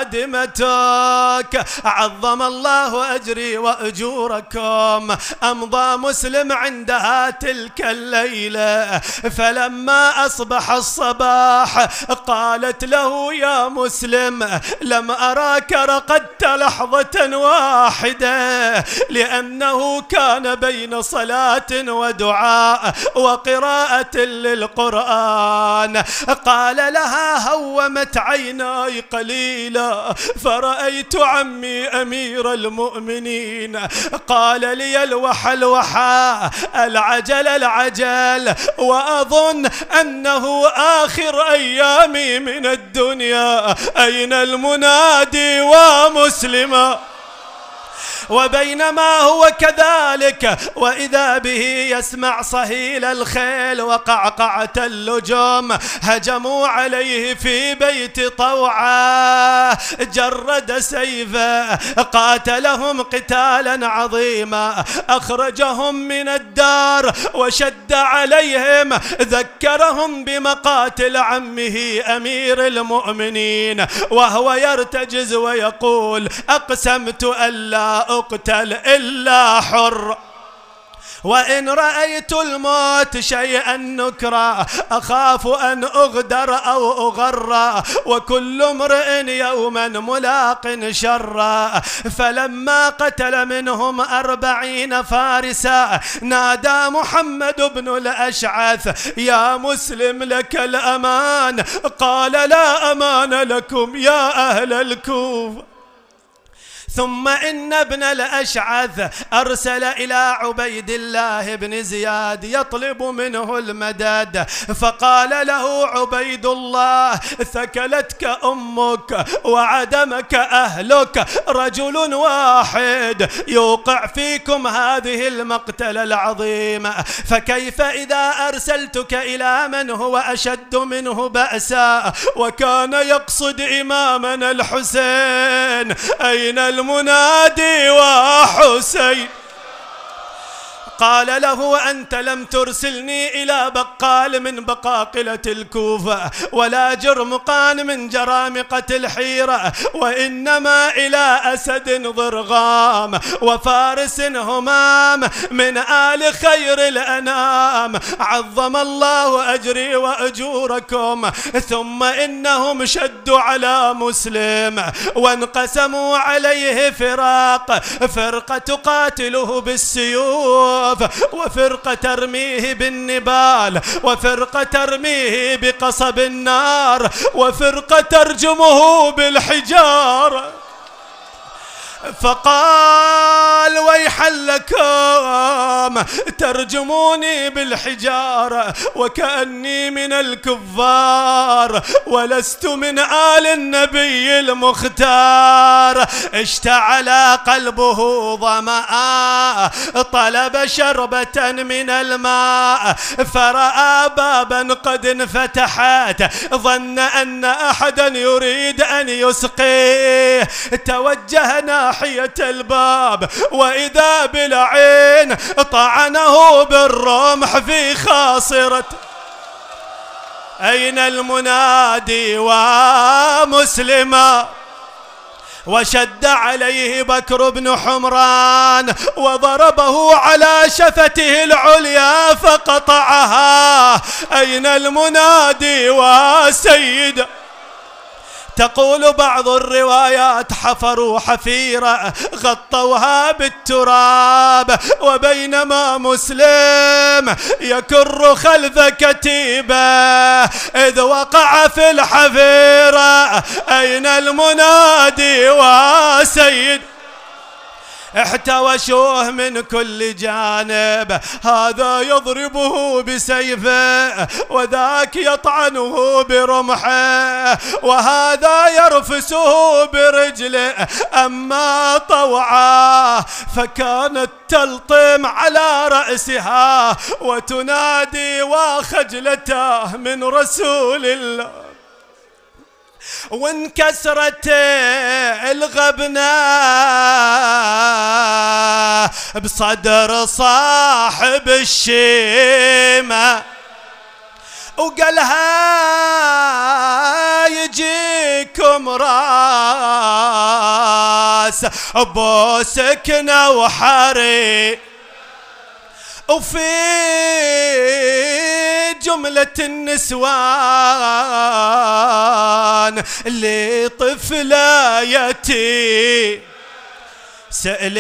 خادمتك، عظم الله أجري وأجوركم. أمضى مسلم عندها تلك الليلة، فلما أصبح الصباح قالت له يا مسلم لم أراك رقدت لحظة واحدة، لأنه كان بين صلاة ودعاء وقراءة للقرآن. القرآن. قال لها هومت عيناي قليلا فرأيت عمي أمير المؤمنين، قال لي الوحى الوحى العجل العجل، وأظن أنه آخر أيامي من الدنيا، أين المنادي ومسلما؟ وبينما هو كذلك وإذا به يسمع صهيل الخيل وقعقعة اللجوم، هجموا عليه في بيت طوعة، جرد سيفه قاتلهم قتالا عظيما، أخرجهم من الدار وشد عليهم، ذكرهم بمقاتل عمه أمير المؤمنين وهو يرتجز ويقول أقسمت ألا أقتل إلا حر، وإن رأيت الموت شيئا نكرا أخاف أن أغدر أو أغرى، وكل امرئ يوما ملاق شرا. فلما قتل منهم أربعين فارسا نادى محمد بن الأشعث يا مسلم لك الأمان، قال لا أمان لكم يا أهل الكوفة. ثم إن ابن الأشعث أرسل إلى عبيد الله بن زياد يطلب منه المدد، فقال له عبيد الله ثكلتك أمك وعدمك أهلك، رجل واحد يوقع فيكم هذه المقتلة العظيمة، فكيف إذا أرسلتك إلى من هو أشد منه بأسا؟ وكان يقصد إمامنا الحسين، أين المنادي وحسين؟ قال له أنت لم ترسلني إلى بقال من بقاقلة الكوفة ولا جرمقان من جرامقة الحيرة، وإنما إلى أسد ضرغام وفارس همام من آل خير الأنام، عظم الله أجري وأجوركم. ثم إنهم شدوا على مسلم وانقسموا عليه فراق، فرقة تقاتله بالسيوف، وفرقة ترميه بالنبال، وفرقة ترميه بقصب النار، وفرقة ترجمه بالحجار. فقال ويحا لكم ترجموني بالحجارة وكأني من الكفار ولست من آل النبي المختار. اشتعل قلبه ظمأ طلب شربة من الماء، فرأى بابا قد انفتحت، ظن أن أحدا يريد أن يسقيه، توجه ناحية الباب وإذا بالعين طعنه بالرمح في خاصرته. أين المنادي ومسلما؟ وشد عليه بكر بن حمران وضربه على شفته العليا فقطعها. أين المنادي وسيد؟ تقول بعض الروايات حفروا حفيرة غطوها بالتراب، وبينما مسلم يكر خلف كتيبه إذ وقع في الحفيرة. أين المنادي وسيد؟ احتوشوه من كل جانب، هذا يضربه بسيفه وذاك يطعنه برمحه وهذا يرفسه برجله، أما طوعاه فكانت تلطم على رأسها وتنادي وخجلته من رسول الله. وانكسرت الغبنة بصدر صاحب الشيمة وقالها يجيكم راس ابو سكنة وحري، وفي جملة النسوان لطفلة يتيم سأل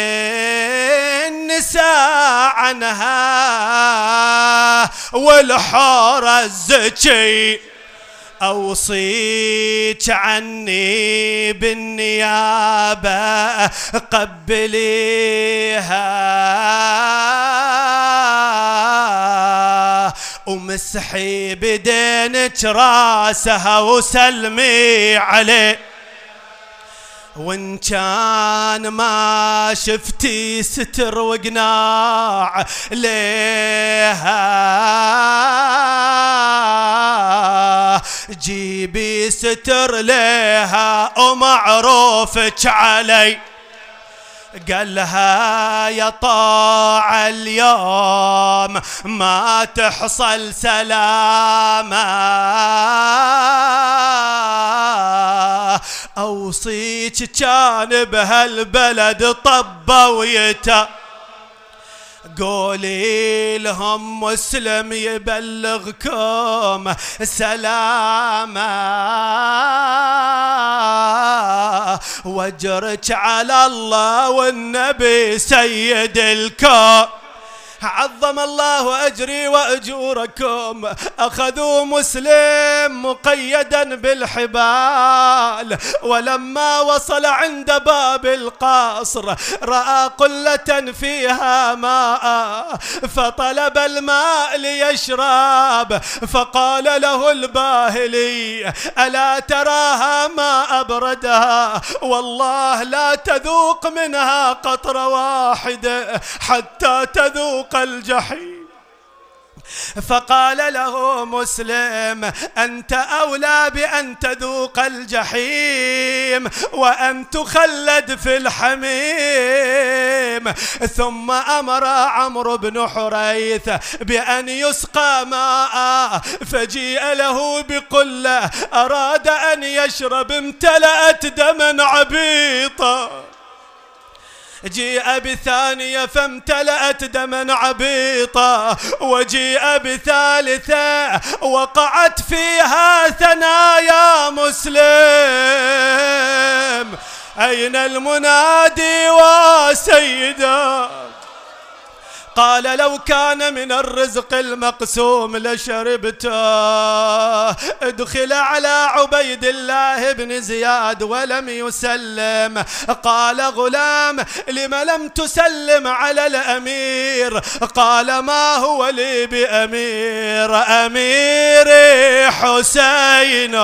النساء عنها والحورة الزكي، أوصيك عني بالنيابة قبليها ومسحي بدينك راسها وسلمي عليه، وإن كان ما شفتي ستر وقناع ليها جيبي ستر ليها ومعروفك علي. قال لها يا طاعة اليوم ما تحصل سلامة، أوصيك كان بهالبلد طبة ويتا، قولي لهم مسلم يبلغكم سلامة، واجرك على الله والنبي سيد الكون، عظم الله أجري وأجوركم. أخذوا مسلم مقيدا بالحبال، ولما وصل عند باب القصر رأى قلة فيها ماء فطلب الماء ليشرب، فقال له الباهلي ألا تراها ما أبردها؟ والله لا تذوق منها قطرة واحدة حتى تذوق الجحيم. فقال له مسلم أنت أولى بأن تذوق الجحيم وأن تخلد في الحميم. ثم أمر عمرو بن حريث بأن يسقى ماء، فجيء له بقلة أراد أن يشرب امتلأت دما عبيطا، جيء بثانية فامتلأت دما عبيطا، وجيء بثالثة وقعت فيها ثنايا مسلم. أين المنادي وسيدا؟ قال لو كان من الرزق المقسوم لشربته. ادخل على عبيد الله بن زياد ولم يسلم، قال غلام لم لم تسلم على الأمير؟ قال ما هو لي بأمير، أميري حسين.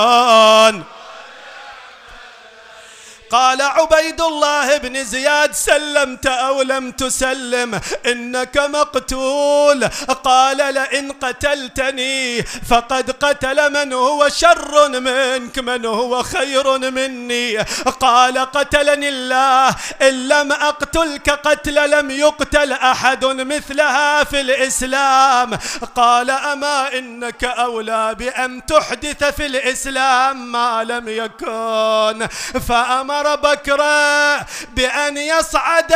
قال عبيد الله بن زياد سلمت أو لم تسلم؟ إنك مقتول. قال لئن قتلتني فقد قتل من هو شر منك، من هو خير مني. قال قتلني الله إن لم أقتلك قتل لم يقتل أحد مثلها في الإسلام. قال أما إنك أولى بأن تحدث في الإسلام ما لم يكن. فأمر أمر بكره بأن يصعد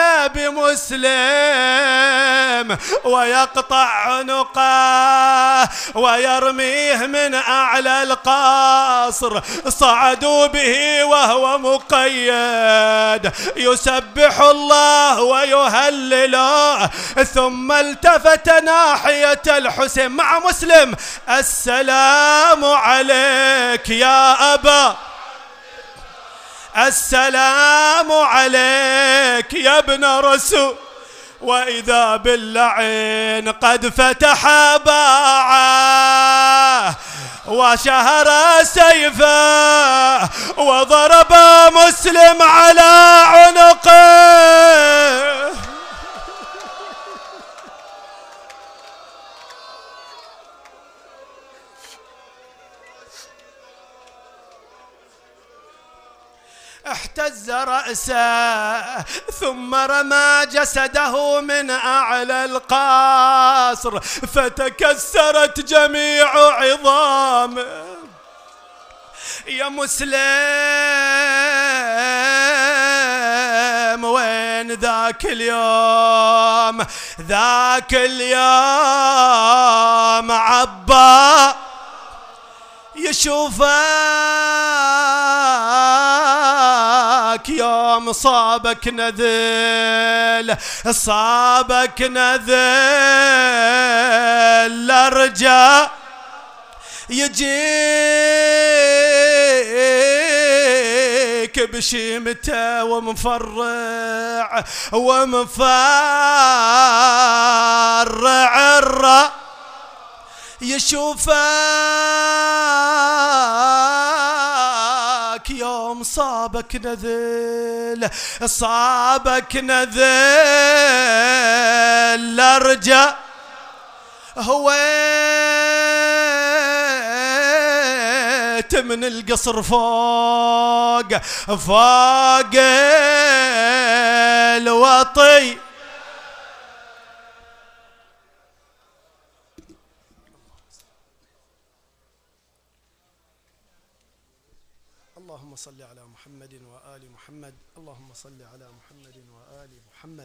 بمسلم ويقطع عنقه ويرميه من أعلى القصر. صعدوا به وهو مقيد يسبح الله ويهلله، ثم التفت ناحية الحسين مع مسلم: السلام عليك يا أبا، السلام عليك يا ابن رسول. وإذا باللعين قد فتح باعه وشهر سيفه وضرب مسلم على عنقه. احتز رأسه ثم رمى جسده من أعلى القصر فتكسرت جميع عظامه. يا مسلم وين ذاك اليوم، ذاك اليوم عبا يشوفك يوم صابك نذل، صابك نذل ارجع يجيك بشيمته ومفرع ومفرع الرأ يشوفك يوم صابك نذل، صابك نذل ارجع هويت من القصر فوق فوق الوطي. اللهم صل على محمد وآل محمد، اللهم صل على محمد وآل محمد.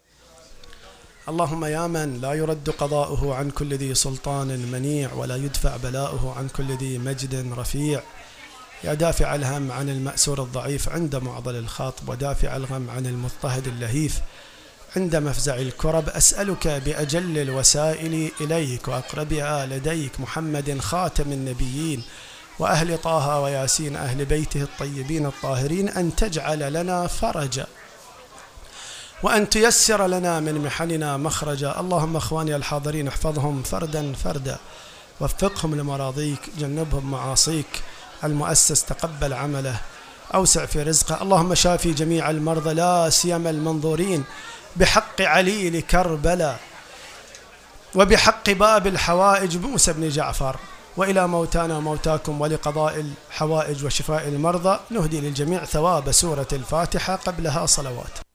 اللهم يا من لا يرد قضاؤه عن كل ذي سلطان منيع ولا يدفع بلاؤه عن كل ذي مجد رفيع، يا دافع الهم عن المأسور الضعيف عند معضل الخاطب ودافع الغم عن المضطهد اللهيف عند مفزع الكرب، أسألك بأجل الوسائل إليك وأقربها لديك محمد خاتم النبيين وأهل طه وياسين أهل بيته الطيبين الطاهرين أن تجعل لنا فرجا وأن تيسر لنا من محننا مخرجا. اللهم أخواني الحاضرين احفظهم فردا فردا وفقهم لمراضيك، جنبهم معاصيك. المؤسس تقبل عمله، أوسع في رزقه. اللهم شافي جميع المرضى لا سيما المنظورين بحق علي لكربلاء وبحق باب الحوائج موسى بن جعفر. وإلى موتانا وموتاكم ولقضاء الحوائج وشفاء المرضى نهدي للجميع ثواب سورة الفاتحة قبلها صلوات.